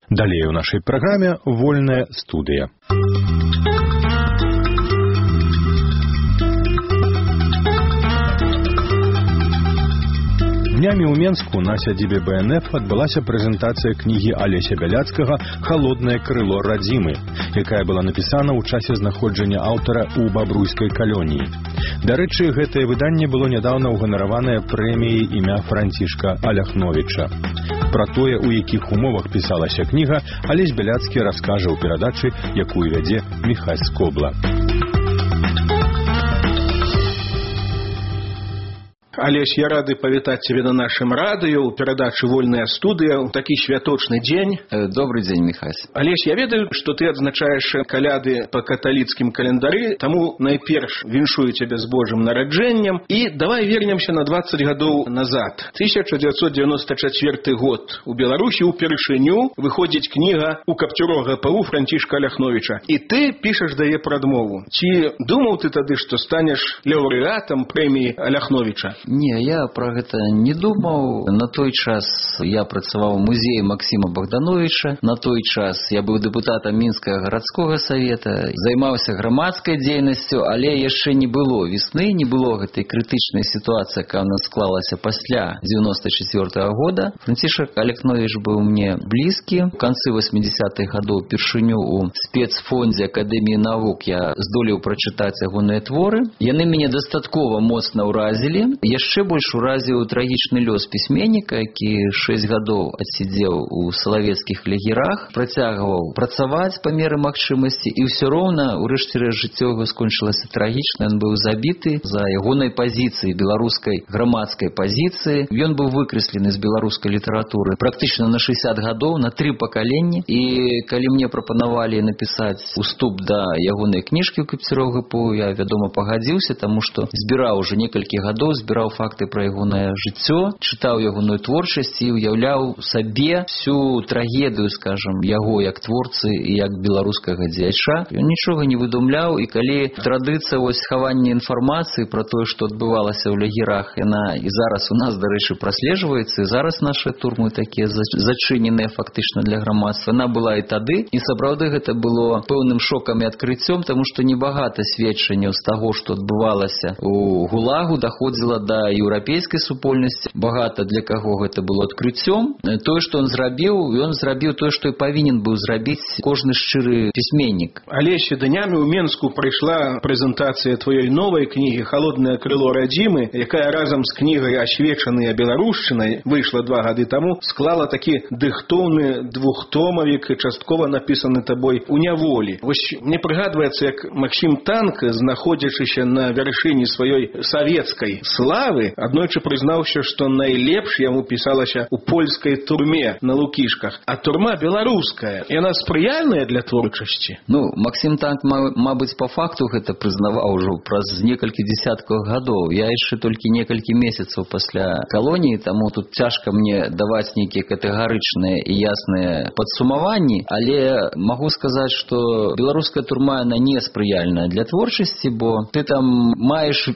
Далее в нашей программе «Вольная студия». Днямі ў Менску на сядзібе БНФ адбылася прэзентацыя кнігі Алеся Бяляцкага «Халоднае крыло радзімы», якая была напісана ў часе знаходжання аўтара ў бабруйскай калоніі. Дарэчы, гэтае выданне было нядаўна ўганараванае прэміяй імя Францішка Аляхновіча. Пра тое, у якіх умовах пісалася кніга, Алесь Бяляцкі раскажа ў перадачы, якую вядзе Міхась Скобла. Алесь, я рады павітаць цябе на нашым радыё ў перадачы «Вольная студыя» ў такі святочны дзень. Добрый дзень, Міхась. Алесь, я ведаю, што ты адзначаеш каляды па каталіцкім календары, таму найперш віншую цябе з Божым нараджэннем. І давай вернемся на 20 гадоў назад. 1994 год. У Беларусі ўпершыню выходзіць кніга «У капцюрога ПУ» Францішка Аляхновіча. І ты пішаш дае прадмову. Ці думаў ты тады, што станеш лаўрэатам прэміі Аляхновіча? Не, я про гэта не думаў. На той час я працаваў у музеі Максіма Богдановича. На той час я быў дэпутатам Мінскага гарадскога савета, займаўся грамадскай дзейнасцю, але яшчэ не было весны, не было гэтай крытычнай сітуацыі, якая ў нас склалася пасля 94 года. Францішак Аляхновіч быў мне блізкі. У канцы 80-х гадоў першыню у спецфондзе Акадэміі навук я здолеў прачытаць ягоныя творы. Яны мяне дастаткова моцна ўразілі. Яшчэ больш уразіў трагічны лёс пісьменніка, які 6 гадоў адсидзеў у салавецкіх лагерах, працягваў працаваць па меры магчымасці, і ўсё роўна ўрэшце рэшт жыццё яго скончылася трагічна. Ён быў забіты за ягонай пазіцыі, беларускай грамадскай пазіцыі. Ён быў выкрэслены з беларускай літаратуры практычна на 60 гадоў, на 3 пакаленні. І калі мне прапанавалі напісаць уступ да ягонай кніжкі ў капцюрога ПУ, я, вядома, пагадзіўся, таму што збіраў уже некалькі гадоў, збіраў факты пра ягонае жыццё, чытаў ягоную творчасць і уяўляў сабе всю трагедыю, скажам, яго як творцы і як беларускага дзеяча. Ён нічога не выдумляў, і калі традыцыя хавання інфармацыі пра тое, што адбывалася ў лагерах, яна і зараз у нас, дарэчы, праслежваецца, і зараз нашы турмы такія зачыненыя фактычна для грамадства. Яна была і тады, і сапраўды гэта было пэўным шокам і адкрыццём, таму што небагата сведчанняў з таго, што адбывалася у ГУЛАГу, даходзіла да еўрапейскай супольнасці. Багата для каго гэта было адкрыццём. Тое, што ён зрабіў тое, што і павінен быў зрабіць кожны шчыры пісьменнік. Алесь, днямі ў Менску прайшла прэзентацыя тваёй новай кнігі «Халоднае крыло радзімы», якая разам з кнігай «Асвечаныя беларушчынай» выйшла 2 гады таму, склала такі дыхтоўны двухтомавік, часткова напісаны табой у няволі. Вось мне прыгадваецца, як Максім Танк, знаходзячыся на вяршыні сваёй савецкай славы, аднойчы прызнаўся, што найлепш яму пісалася ў польскай турме на Лукішках. А турма беларуская, яна спрыяльная для творчасці? Максім Танк, мабыць, па факту гэта прызнаваў ужо праз некалькі дзесяткаў гадоў. Я яшчэ толькі некалькі месяцаў пасля калоніі, таму тут цяжка мне даваць нейкія катэгарычныя і ясныя падсумаванні, але магу сказаць, што беларуская турма, яна не спрыяльная для творчасці, бо ты там маеш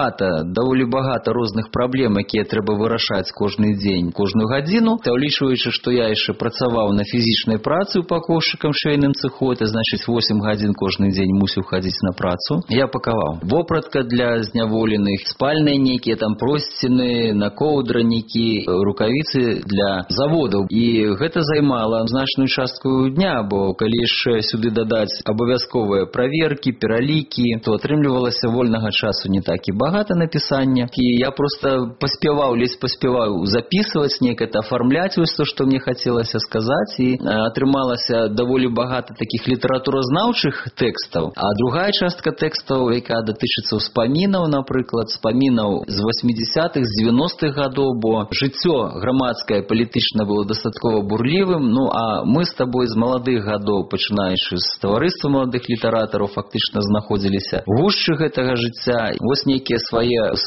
даволі багата розных праблем, якія трэба вырашаць кожны дзень, кожную гадзіну. Улічваючы, што я яшчэ працаваў на фізічнай працы ў пакоўшчыкам швейным цэху, это значыць 8 гадзін кожны дзень мусіў хадзіць на працу. Я пакаваў вопратка для зняволеных, спальныя нейкія там просціны, накоўдранікі, рукавіцы для заводаў. І гэта займала значную частку дня, бо калі яшчэ сюды дадаць абавязковыя праверкі, пералікі, то атрымлівалася вольнага часу не так і багата напісання. І я просто ледзь паспяваў записываць, неяк это афармляць, вось то, што мне хацелася сказаць, і атрымалася даволі багата такіх літаратуразнаўчых тэкстаў. А другая частка тэкстаў, якая датычыцца ўспамінаў, напрыклад, спамінаў з 80-х, з 90-х гадоў, бо жыццё грамадскае, палітычна было дастаткова бурлівым. А мы з табой з маладых гадоў, пачынаючы з таварыства маладых літаратараў, фактычна знаходзіліся в гушчы гэтага жыцця. Вось нейкія свае ўспаміны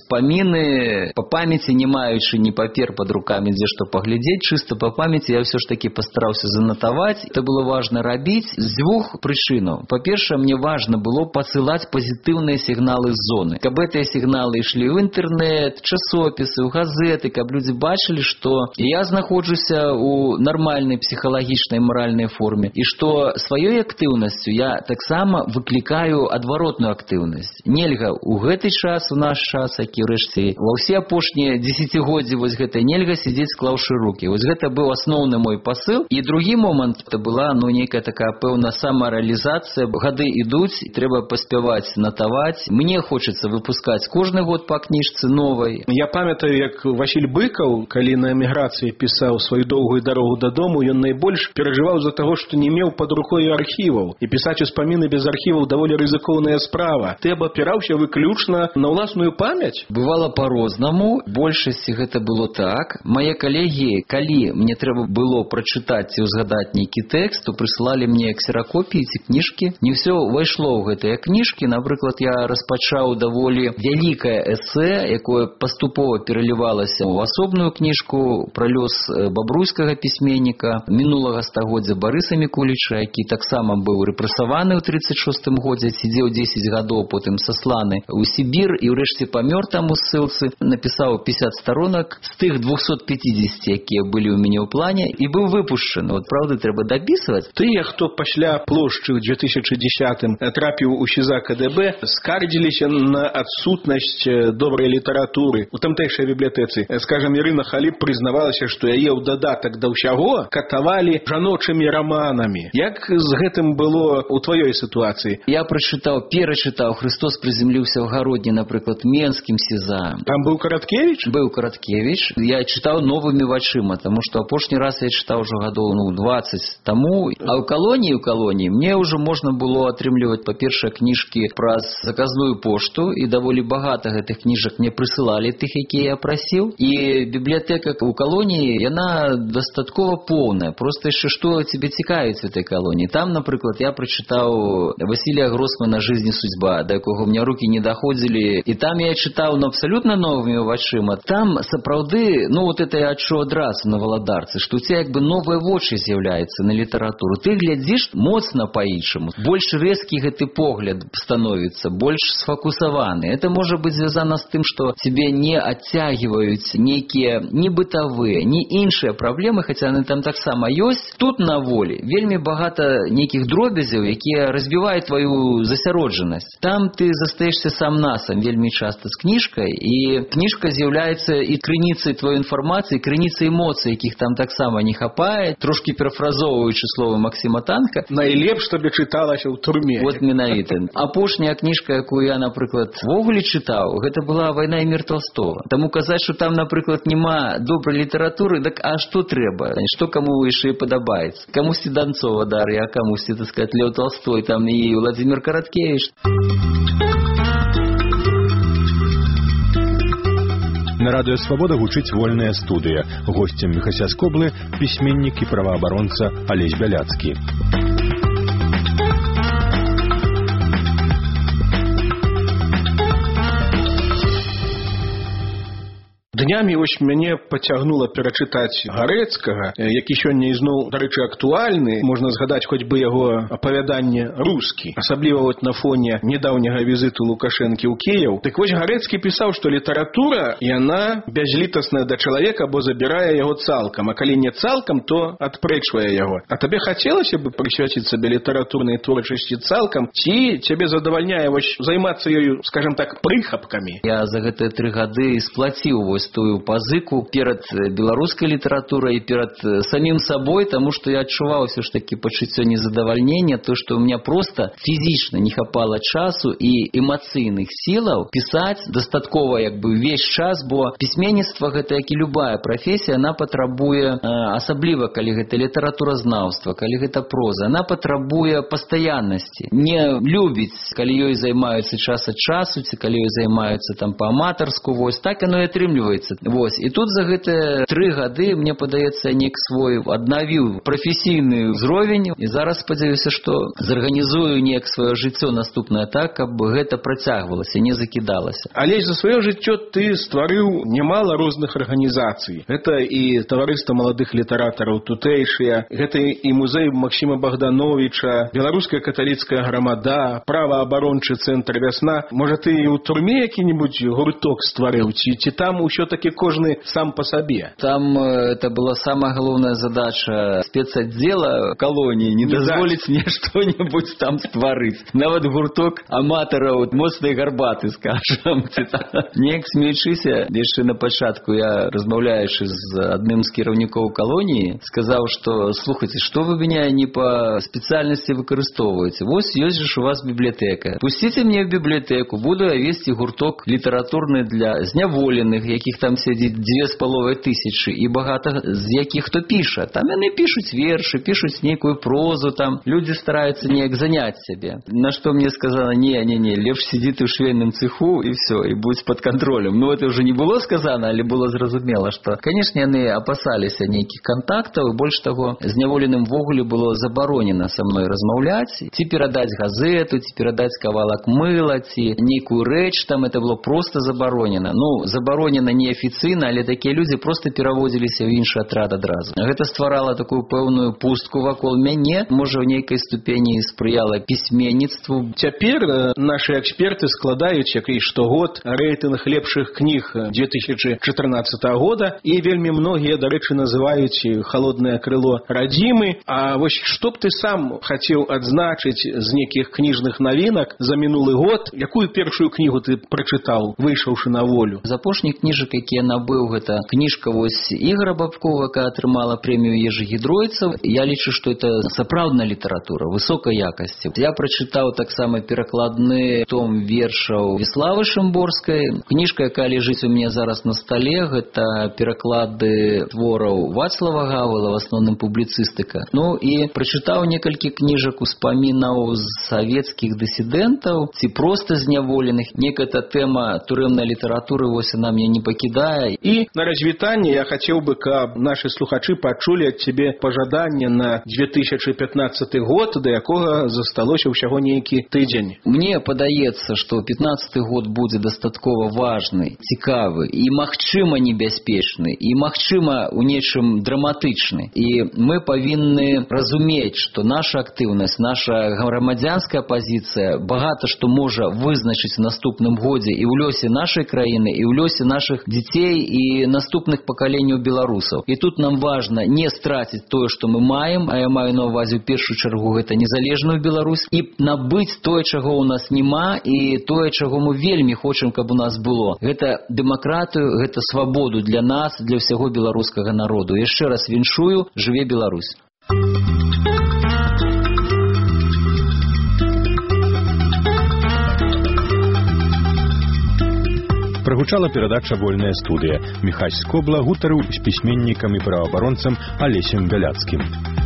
успаміны по памяти, не маючы ні папер под руками, дзе што паглядзець, чыста по памяти я ўсё ж таки пастараўся занатаваць. Это было важно рабіць з двух прычынаў. Па-першае, мне важно было пасылаць пазітыўныя сігналы з зоны. Каб гэтыя сігналы ішлі ў інтэрнэт, часопісы, ў газеты, каб людзі бачылі, што я знаходжуся у нармальнай псіхалагічнай маральнай форме і што сваёй актыўнасцю я таксама выклікаю адваротную актыўнасць. Нельга ў гэты час, у наш час, які ўрэшце ва ўсе апошнія дзесяцігоддзі вось гэта нельга сидзець склаўшы рукі. Вось гэта быў асноўны мой пасыл. І другі момант, это была нейкая такая пэўна самарэалізацыя. Гады ідуць, трэба паспяваць натаваць. Мне хочацца выпускаць кожны год па кніжцы новай. Я памятаю, як Васіль Быкаў, калі на эміграцыі пісаў сваю доўгую дарогу дадому, ён найбольш перажываў за таго, што не меў пад рукой архіваў. І пісаць успаміны без архіваў даволі рызыкоўная справа. Ты абапіраўся выключна на ўласную памяць? Бывала по-рознаму. Большасці гэта было так. Мае калегі, калі мне трэба было прачытаць ці ўзгадаць нейкі тэкст, то прысылалі мне ксеракопіі ці кніжкі. Не ўсё увайшло ў гэтыя кніжкі. Напрыклад, я распачаў даволі вялікае эсэ, якое паступова пералівалася ў асобную кніжку пра лёс бабруйскага пісьменніка мінулага стагоддзя Барыса Мікуліча, які таксама быў рэпрэсаваны ў 36-м годзе, сидзеў 10 гадоў, потым сасланы ў Сібір і ўрэшце памёр там у ссылцы. Напісаў 50 сторонак з тых 250, якія былі ў мяне ў плане, і быў выпушчаны. Вот, правда, трэба дапісваць. Тыя, хто пасля плошчы ў 2010-м трапіў у СІЗА КДБ, скардзіліся на адсутнасць добрай літаратуры у тамтэйшай бібліятэцы. Скажам, Ірына Халіп прызнавалася, што яе ў дадатак да ўсяго катавалі жаночымі раманамі. Як з гэтым было ў тваёй сітуацыі? Я перачытаў «Христос прыземліўся ў гародні», напрыклад, Менскім СІЗА. Там быў Караткевіч? Быў Караткевіч. Я чытаў новымі вачыма, таму што апошні раз я чытаў ужо гадоў 20 таму. А ў калоніі мне ўжо можна было атрымліваць, па-першае, кніжкі праз заказную пошту, і даволі багата гэтых кніжак мне прысылалі, тых, якія я прасіў. І бібліятэка ў калоніі, яна дастаткова поўная. Проста яшчэ што цябе цікавіць у этой калоніі. Там, напрыклад, я прачытаў Васілія Гросмана «Жизнь и судьба», да якога у меня рукі не даходзілі. І там я чытаў абсалютна новымі вачыма. Там сапраўды, вот это я адчуў адразу на валадарцы, што ў цябе як бы новыя вочы з'яўляюцца на літаратуру. Ты глядзіш моцна па-іншаму. Больш рэзкі гэты погляд становіцца, больш сфокусаваны. Это можа быць звязана з тым, што цябе не адцягваюць нейкія ні бытавыя, ні іншыя праблемы, хаця яны там таксама ёсць. Тут на волі вельмі багата нейкіх дробязяў, якія разбіваюць твою засяроджанасць. Там ты застаешся сам насам вельмі часта з кніжкай, і кніжка з'яўляецца і крыніцай твоей інфармацыі, крыніцай эмоцый, якіх там таксама не хапае. Трошкі перафразоўваючы словы Максіма Танка. Найлепш табе чыталася ў турме. Вот менавіта. Апошняя кніжка, якую я, напрыклад, ввогуле чытаў, гэта была «Вайна і мір» Толстого. Таму казаць, што там, напрыклад, няма добрай літаратуры, так а што трэба? Што каму яшчэ падабаецца? Камусьці Данцова Дар'я, а камусьці, так сказать, Леў Толстой, там і Владзімір Караткевіч. На радыё «Свабода» гучыць вольная студыя. Госцем Міхася Скоблы пісьменнік і праваабаронца Алесь Бяляцкі. Днямі вось мяне пацягнула перачытаць Гарэцкага, які сёння ізноў, дарэчы, актуальны. Можна згадаць хоць бы яго апавяданне «Рускі», асабліва вот на фоне нядаўняга візіту Лукашэнкі ў Кіеў. Дык вось Гарэцкі пісаў, што літаратура, яна бязлітасная да чалавека, бо забірае яго цалкам, а калі не цалкам, то адпрэчвае яго. А табе хацелася бы прысвяціць сабе літаратурнай творчасці цалкам, ці цябе задавальняе вось займацца ёю, скажам так, прыхапкамі? Я за гэтыя 3 гады сплаціў вось тую пазыку перад беларускай літаратурай і перад самім сабой, таму што я адчуваў ўсё ж такі пачуццё незадавальнення, то, што ў меня проста фізічна не хапала часу і эмацыйных сілаў пісаць дастаткова як бы ўвесь час, бо пісьменніцтва гэта, як і любая прафесія, она патрабуе, асабліва калі гэта літаратуразнаўства, калі гэта проза, она патрабуе пастаяннасці. Не любіць, калі ёй займаюцца час ад часу, ці калі ёй займаюцца там па-аматарску, вось так яно і атрымліваецца. адрозніваецца. Вось. І тут за гэтыя 3 гады, мне падаецца, неяк свой аднавіў прафесійны ўзровень, і зараз спадзяюся, што зарганізую неяк сваё жыццё наступнае так, каб гэта працягвалася, не закідалася. Алесь, за сваё жыццё ты стварыў немало розных арганізацый. Гэта і таварыства маладых літаратараў тутэйшыя, гэта і музей Максіма Богдановича, беларуская каталіцкая грамада, праваабарончы цэнтр «Вясна». Можа, ты і ў турме які-небудзь гурток стварыў, ці там ўсё-таки кожны сам по сабе? Там это была самая галоўная задача спецаддзела калоніі не дазволіць мне што-небудзь там стварыць. Нават гурток аматараў моцнай гарбаты, скажам. Неяк смеючыся, яшчэ на пачатку я, размаўляючы з адным з кіраўнікоў калоніі, сказаў, што слухайце, што вы мяне не па спецыяльнасці выкарыстоўваеце? Вось ёсць жа у вас бібліятэка. Пусціце мне ў бібліятэку, буду я весці гурток літаратурны для зняволеных, якіх там сядзіць 2500, і багата з якіх хто піша. Там яны пішуць вершы, пішуць нейкую прозу, там людзі стараюцца неяк заняць сябе. На што мне сказано: не, лепш сидзі ты ў швейным цеху і все, і будь под контролем. Ну, это уже не было сказано, але было зразумела, што, конечно, яны апасаліся нейкіх контактаў, і больш таго, зняволеным ввогуле было забаронена са мной размаўляць, ці перадаць газету, ці перадаць кавалак мыла, ці нейкую рэч, там это было просто забаронена. Ну, забаронена неафіцыйна, але такія людзі просто пераводзіліся ў іншы атрад адразу. Гэта стварала такую пэўную пустку вакол мяне, можа, ў нейкай ступені спрыяла пісьменніцтву. Цяпер нашы эксперты складаюць, як і штогод, рэйтынг лепшых кніг 2014 года, і вельмі многія, дарэчы, называюць «Холодное крыло радзімы». А вось што б ты сам хацеў адзначыць з нейкіх кніжных навінак за мінулы год? Якую першую кнігу ты прачытаў, выйшаўшы на волю? З апошніх кніжак, якія набыў, гэта кніжка вось Ігора Бабкова, якая атрымала прэмію Ежы Гідройцаў. Я лічу, што это сапраўдная літаратура высокай якасці. Я прачытаў таксама перакладны том вершаў Віславы Шымборскай. Кніжка, якая ляжыць у мяне зараз на стале, гэта пераклады твораў Вацлава Гавала, в асноўным публіцыстыка. Ну і прачытаў некалькі кніжак успамінаў з савецкіх дысідэнтаў ці проста зняволеных. Некая тэма турэмнай літаратуры вось она мне не пакідае. І на развітанне я хацеў бы, каб нашы слухачы пачулі ад цябе пажаданне на 2015 год, да якога засталося ўсяго нейкі тыдзень. Мне падаецца, што 15 год будзе дастаткова важны, цікавы і, магчыма, небяспечны, і, магчыма, у нечым драматычны. І мы павінны разумець, што наша актыўнасць, наша грамадзянская пазіцыя багата што можа вызначыць у наступным годзе і ў лёсе нашай краіны, і ў лёсе нашых дзяцей і наступных пакаленняў беларусаў. І тут нам важна не страціць тое, што мы маем, а я маю на ўвазе ў першую чаргу гэта незалежную Беларусь, і набыць тое, чаго ў нас няма, і тое, чаго мы вельмі хочам, каб у нас было. Гэта дэмакратыю, гэта свабоду для нас, для ўсяго беларускага народу. Яшчэ раз віншую, жыве Беларусь. Прагучала перадача «Вольная студыя». Міхась Скобла гутарыў з пісьменнікам і праваабаронцам Алесем Бяляцкім.